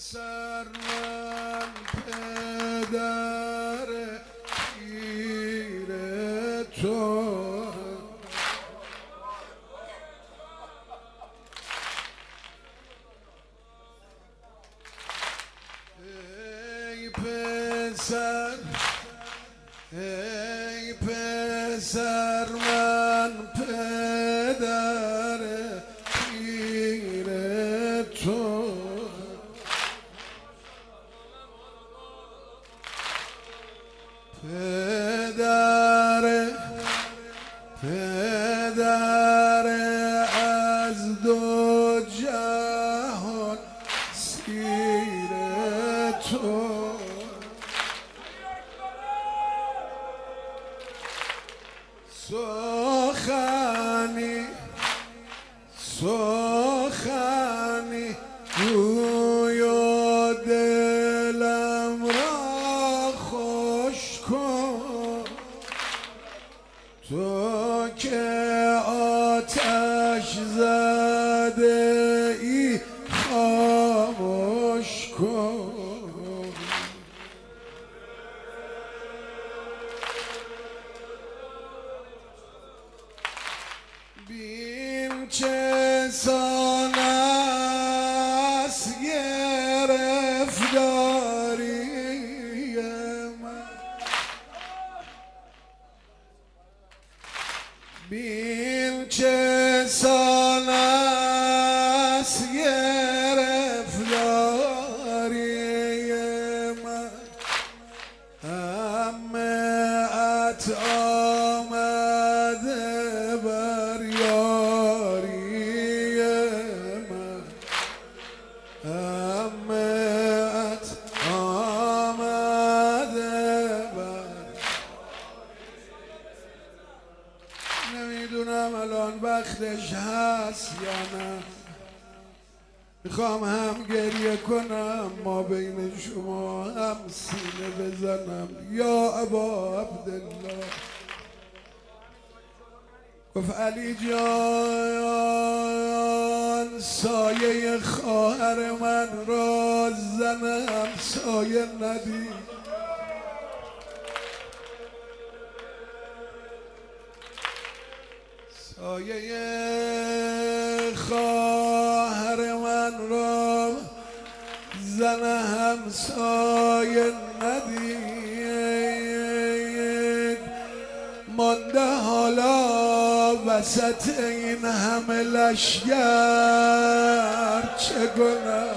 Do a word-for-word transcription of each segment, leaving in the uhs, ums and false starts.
پسر من پدر پیر تو، ای پسر ای پسر من پدر پیر تو، پدر پدر از دو جهان سیر تو، سخنی سخنی روی و دلم را خوش کن، تو که آتش زده ای خاموش کن، بین چه سان است گرفتاری من، بین چه سان است گرفتاری من، همت آمده بر یاری من، همت آمده بر، نمیدونم الان وقتش هست یا نه، میخوام هم گریه کنم ما بین شما هم سینه بزنم. یا ابا عبدالله گفت علی جان سایه خواهر من را زنم سایه ندید، سایه خواهر من را زن همسایه ندید، مانده حالا وسط این همه لشگر چه گناه،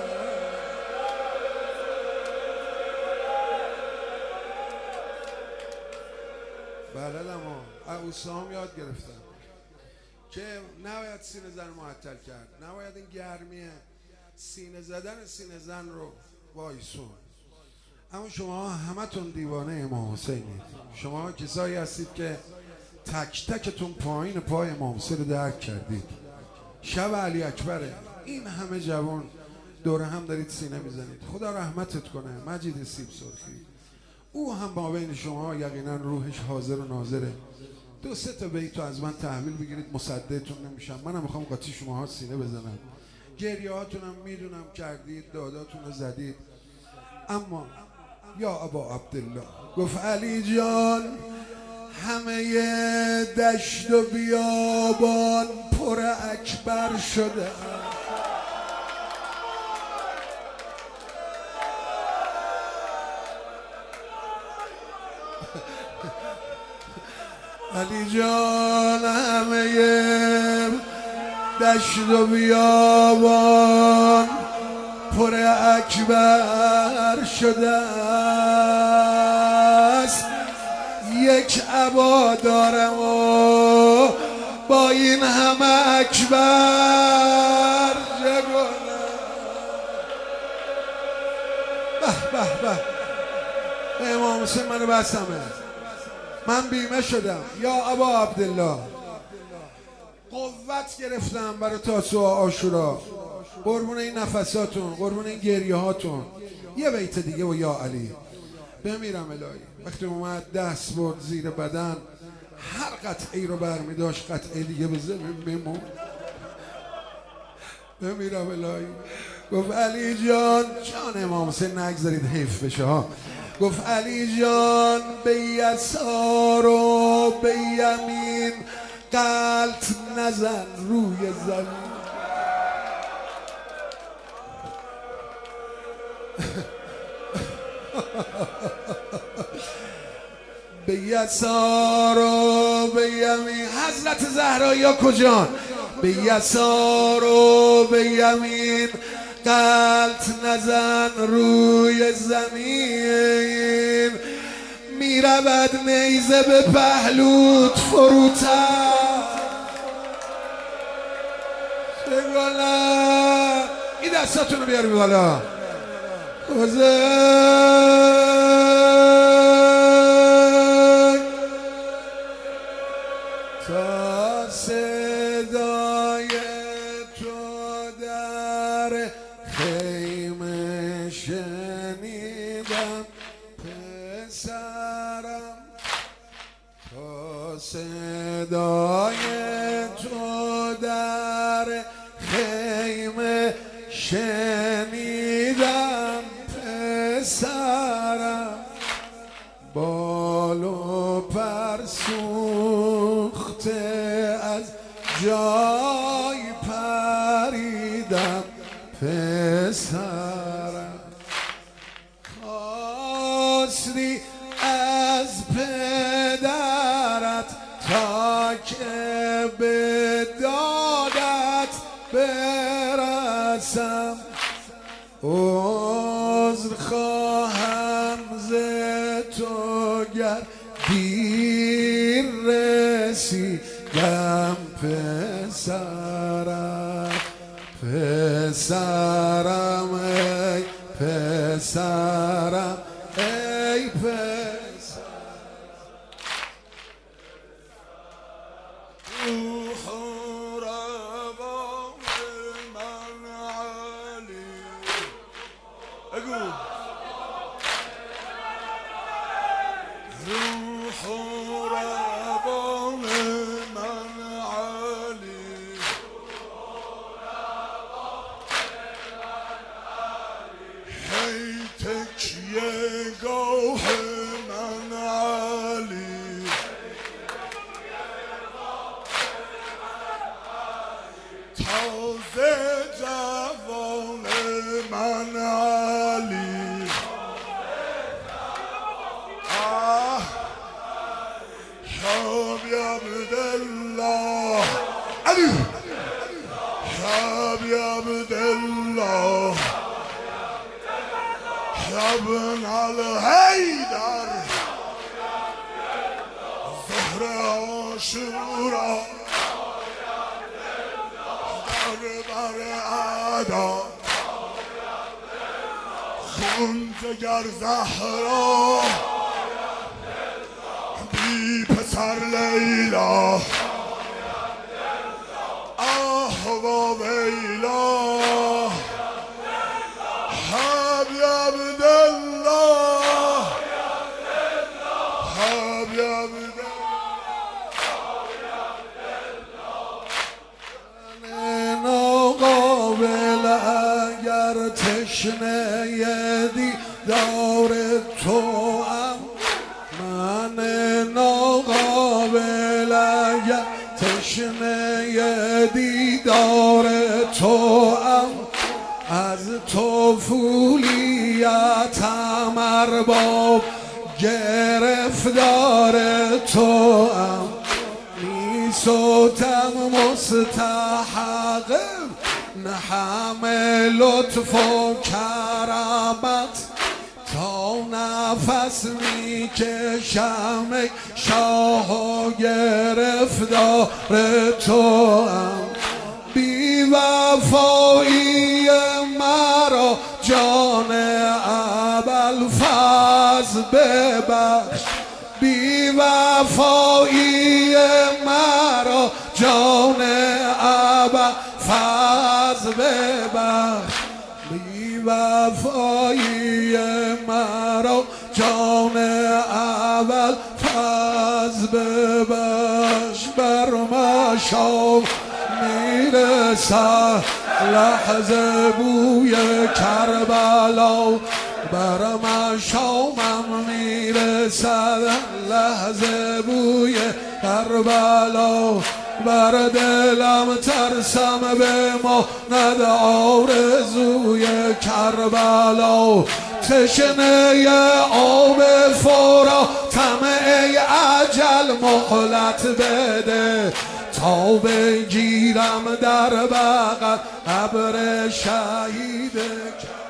بلدم ها اوسام یاد گرفتم که نباید سینه زن معطل کرد، نباید این گرمی سینه زدن سینه زن رو وایسون. اما شما همتون دیوانه امام حسینید، شما کسایی هستید که تک تکتون پایین پای امام حسین رو درک کردید. شب علی اکبره، این همه جوان دور هم دارید سینه میزنید. خدا رحمتت کنه مجید سیب سرخی، او هم با بین شما یقینا روحش حاضر و ناظره. دو سه تا بیتو از من تحویل بگیرید مصدقتون نمیشم، منم میخوام قاطی شماها سینه بزنم. گریه هاتونم میدونم کردید، داداتون رو زدید، اما یا ابا عبدالله گفت علی جان همه دشت و بیابان پر اکبر شده، علی جان همه دشت و بیابان پر اکبر شده است، یک عبا دارم و با این همه اکبر جگونه. به به به امام حسین منو بسمه، من بیمه شدم. یا ابا عبدالله قوت گرفتم برای تاسوعا عاشورا، قربون این نفساتون، قربون این گریه هاتون. یه بیت دیگه و یا علی بمیرم الهی. وقتی اومد دست برد زیر بدن، هر قطعی رو برمی داشت قطعه دیگه به زمین میمون. بمیرم الهی گفت علی جان، جان امام حسین نگذارید حیف بشه ها. گفت علی جان به یسار و به یمین غلط نزن روی زمین. به یسار و به یمین. حضرت زهرا یا کجان؟ به یسار و به یمین غلط نزن روی زمین. میرود نیزه به پهلوت فروتر. شگالا این دستاتون رو بیاری بالا. تا صدای تو در خیمه شنیدم پسرم. تا صدای تو در خیمه شنیدم پسرم. بال و پر سوخته از جای پریدم پسرم. خواستی از پدرت تا که به دادت برسم. عذر خواهم ز تو گر دیر رسیدم پسرم. پسرم ای پسرم ای پسرم. روح و روان من علی. بگو روح و روان من علی. هی تکیه گاه من علی. تازه جوان من علی. آه شابی عبدالله علی. شابی عبدالله ابن الحیدر ظهر عاشورا در بر ادا خون جگر زهرا بی پسر لیلا. آه و ویلا حبی عبدالله حبی عبدالله. من ناقابل اگر تشنه دیدار تو ام. من ناقابل اگر تشنه دیدار تو ام. از طفولیتم ارباب گرفتار تو ام. می سوتم مستحق نه همه لطف و کرامت. تا نفس می کشم ای شاه و گرفتار تو ام. بی وفایی مرا جان ابوالفضل ببخش. بی وفایی مرا جان ابوالفضل ببخش. بی وفایی مرا جان ابوالفضل ببخش. بر مشام میرسد لحظه بوی کربلا بر مشامم میرسد، لحظه بوی کربلا بر دلم ترسم بماند آرزوی کربلا. تشنه آب فرا طمع اجل مهلت بده تا بگیرم در بغل قبر شهید